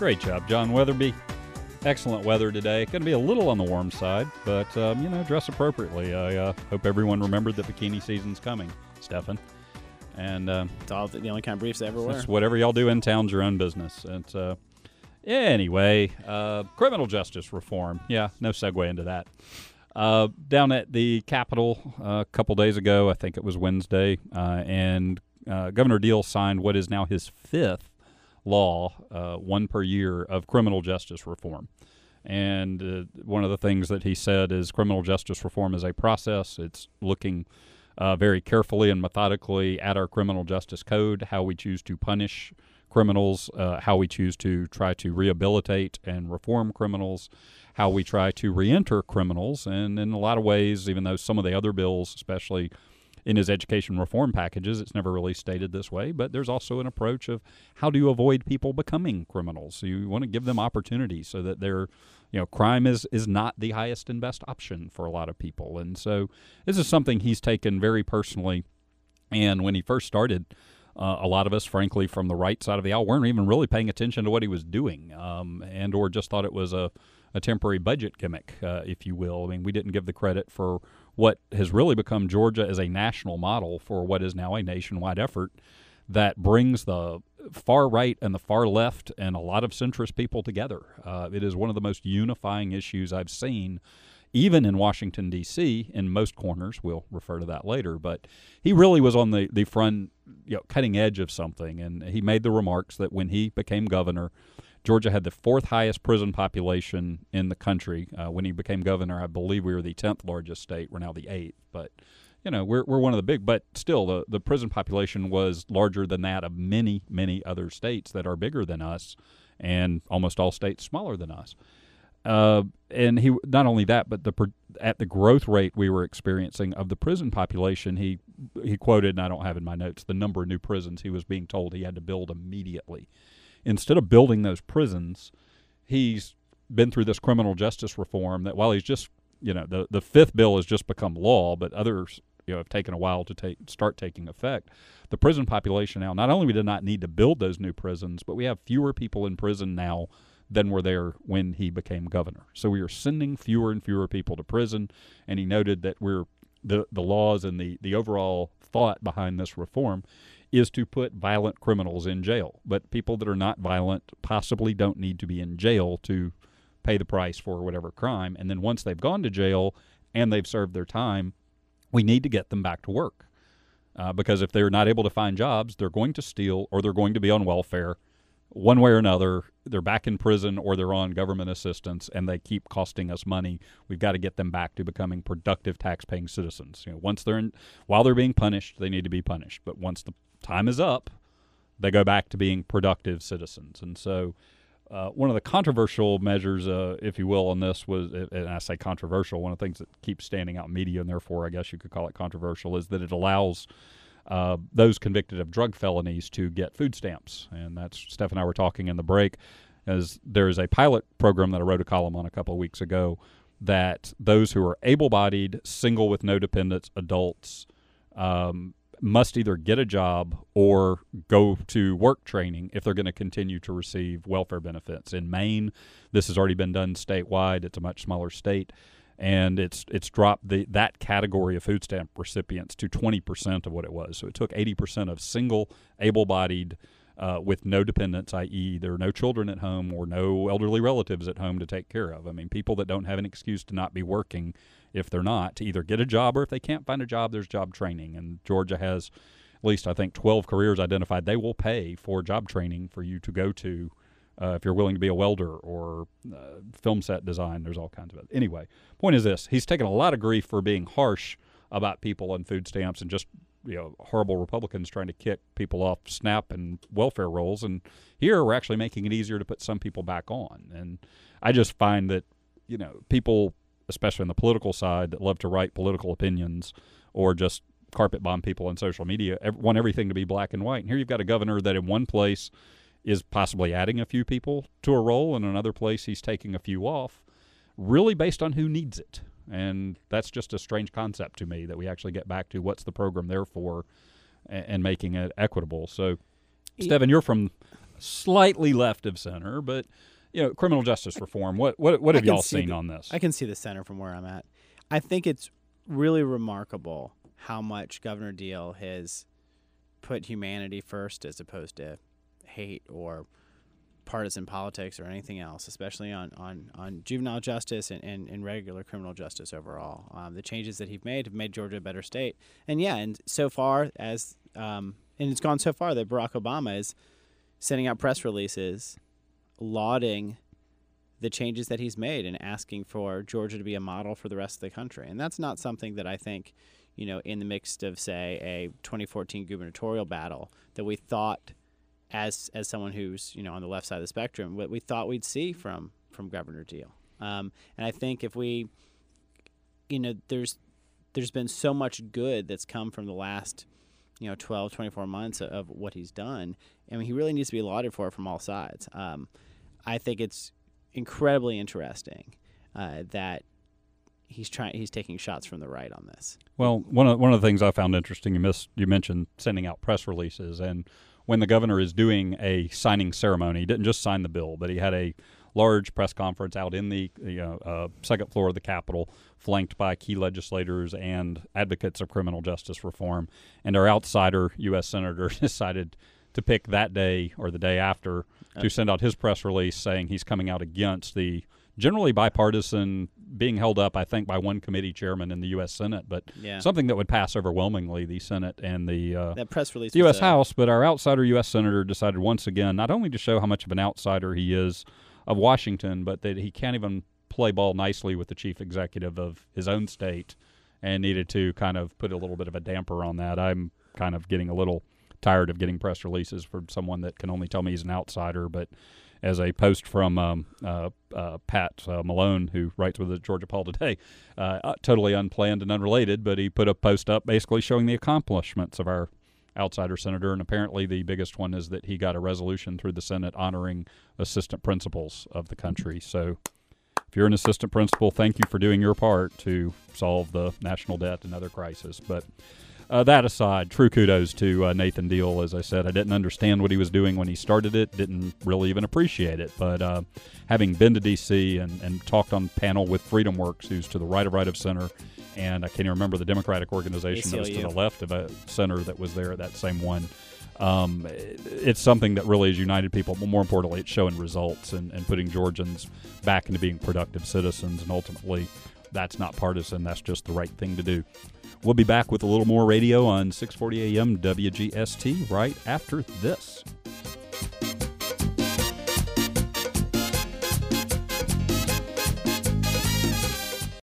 Great job, John Weatherby. Excellent weather today. Going to be a little on the warm side, but, dress appropriately. I hope everyone remembered that bikini season's coming, Stefan. And it's all the only kind of briefs they ever wear. It's whatever y'all do in town's your own business. And anyway, criminal justice reform. Yeah, no segue into that. Down at the Capitol a couple days ago, I think it was Wednesday, and Governor Deal signed what is now his fifth law, one per year, of criminal justice reform. And one of the things that he said is criminal justice reform is a process. It's looking very carefully and methodically at our criminal justice code, how we choose to punish criminals, how we choose to try to rehabilitate and reform criminals, how we try to reenter criminals. And in a lot of ways, even though some of the other bills, especially in his education reform packages, it's never really stated this way, but there's also an approach of how do you avoid people becoming criminals. So you want to give them opportunities so that their, crime is not the highest and best option for a lot of people. And so this is something he's taken very personally. And when he first started, a lot of us, frankly, from the right side of the aisle, weren't even really paying attention to what he was doing, and or just thought it was a temporary budget gimmick, if you will. I mean, we didn't give the credit for what has really become Georgia as a national model for what is now a nationwide effort that brings the far right and the far left and a lot of centrist people together. It is one of the most unifying issues I've seen, even in Washington, D.C., in most corners. We'll refer to that later. But he really was on the front, cutting edge of something. And he made the remarks that when he became governor, Georgia had the fourth highest prison population in the country. When he became governor, I believe we were the 10th largest state. We're now the 8th. But, we're one of the big. But still, the prison population was larger than that of many, many other states that are bigger than us, and almost all states smaller than us. And he not only that, but at the growth rate we were experiencing of the prison population, he quoted, and I don't have in my notes, the number of new prisons he was being told he had to build immediately. Instead of building those prisons, he's been through this criminal justice reform that while he's just, the fifth bill has just become law, but others, have taken a while to start taking effect. The prison population now, not only we did not need to build those new prisons, but we have fewer people in prison now than were there when he became governor. So we are sending fewer and fewer people to prison, and he noted that the laws and the overall thought behind this reform is to put violent criminals in jail. But people that are not violent possibly don't need to be in jail to pay the price for whatever crime. And then once they've gone to jail and they've served their time, we need to get them back to work. Because if they're not able to find jobs, they're going to steal or they're going to be on welfare. One way or another, they're back in prison or they're on government assistance, and they keep costing us money. We've got to get them back to becoming productive tax-paying citizens. While they're being punished, they need to be punished. But once the time is up, they go back to being productive citizens. And so one of the controversial measures, if you will, on this was, and I say controversial, one of the things that keeps standing out in media, and therefore I guess you could call it controversial, is that it allows those convicted of drug felonies to get food stamps. And that's, Steph and I were talking in the break, as there's a pilot program that I wrote a column on a couple of weeks ago, that those who are able-bodied, single with no dependents, adults, must either get a job or go to work training if they're going to continue to receive welfare benefits. In Maine, this has already been done statewide. It's a much smaller state. And it's dropped that category of food stamp recipients to 20% of what it was. So it took 80% of single, able-bodied, with no dependents, i.e. there are no children at home or no elderly relatives at home to take care of. I mean, people that don't have an excuse to not be working if they're not, to either get a job, or if they can't find a job, there's job training. And Georgia has at least, I think, 12 careers identified. They will pay for job training for you to go to if you're willing to be a welder or film set design. There's all kinds of it. Anyway, point is this. He's taken a lot of grief for being harsh about people on food stamps and just horrible Republicans trying to kick people off SNAP and welfare rolls. And here we're actually making it easier to put some people back on. And I just find that, people, especially on the political side, that love to write political opinions or just carpet bomb people on social media, want everything to be black and white. And here you've got a governor that in one place is possibly adding a few people to a role, and in another place he's taking a few off, really based on who needs it. And that's just a strange concept to me, that we actually get back to what's the program there for and making it equitable. So, Stephen, you're from slightly left of center, but criminal justice reform. What have y'all seen on this? I can see the center from where I'm at. I think it's really remarkable how much Governor Deal has put humanity first as opposed to hate or partisan politics or anything else, especially on juvenile justice and regular criminal justice overall. The changes that he's made have made Georgia a better state. And so far as and it's gone so far that Barack Obama is sending out press releases lauding the changes that he's made and asking for Georgia to be a model for the rest of the country. And that's not something that I think, in the midst of, say, a 2014 gubernatorial battle that we thought, as someone who's on the left side of the spectrum, what we thought we'd see from Governor Deal. And I think if we, there's been so much good that's come from the last 12, 24 months of what he's done. I mean, he really needs to be lauded for it from all sides. I think it's incredibly interesting that he's taking shots from the right on this. Well, one of the things I found interesting, you mentioned sending out press releases, and when the governor is doing a signing ceremony, he didn't just sign the bill, but he had a large press conference out in the second floor of the Capitol, flanked by key legislators and advocates of criminal justice reform. And our outsider U.S. Senator decided to pick that day or the day after to send out his press release saying he's coming out against the generally bipartisan, being held up, I think, by one committee chairman in the U.S. Senate, but something that would pass overwhelmingly the Senate and the that press release U.S. House. But our outsider U.S. Senator decided once again not only to show how much of an outsider he is of Washington, but that he can't even play ball nicely with the chief executive of his own state, and needed to kind of put a little bit of a damper on that. I'm kind of getting a little tired of getting press releases from someone that can only tell me he's an outsider. But as a post from Pat Malone, who writes with the Georgia Poll today, totally unplanned and unrelated, but he put a post up basically showing the accomplishments of our outsider senator, and apparently the biggest one is that he got a resolution through the Senate honoring assistant principals of the country. So if you're an assistant principal, thank you for doing your part to solve the national debt and other crises. But that aside, true kudos to Nathan Deal. As I said, I didn't understand what he was doing when he started it, didn't really even appreciate it. But having been to D.C. and talked on panel with Freedom Works, who's to the right of center, and I can't even remember the Democratic organization that was to the left of a center that was there at that same one. It's something that really has united people, but more importantly, it's showing results and putting Georgians back into being productive citizens. And ultimately, that's not partisan. That's just the right thing to do. We'll be back with a little more radio on 640 AM WGST right after this.